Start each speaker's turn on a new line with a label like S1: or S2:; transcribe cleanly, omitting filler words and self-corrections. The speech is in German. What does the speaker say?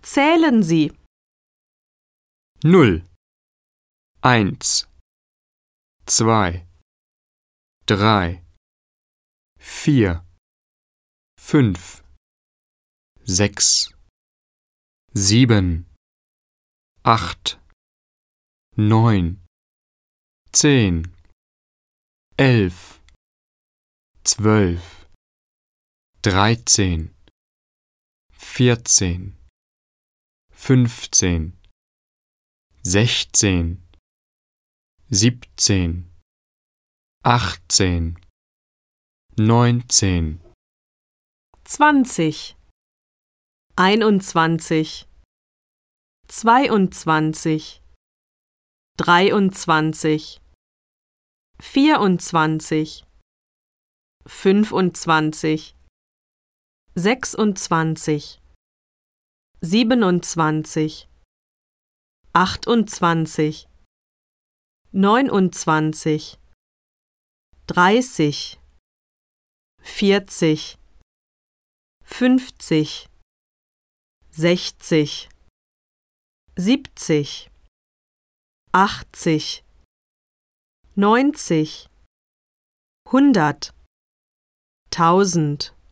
S1: Zählen Sie.
S2: 0, 1, 2, 3, 4, 5, 6, 7, 8, 9, 10, 11, 12, 13, 14, 15, 16, 17, 18, 19,
S1: 20, 21, 22, 23, 24, 25, 26, 27, 28, 29, 30, 40, 50, 60, 70, 80, 90, 100, 1000.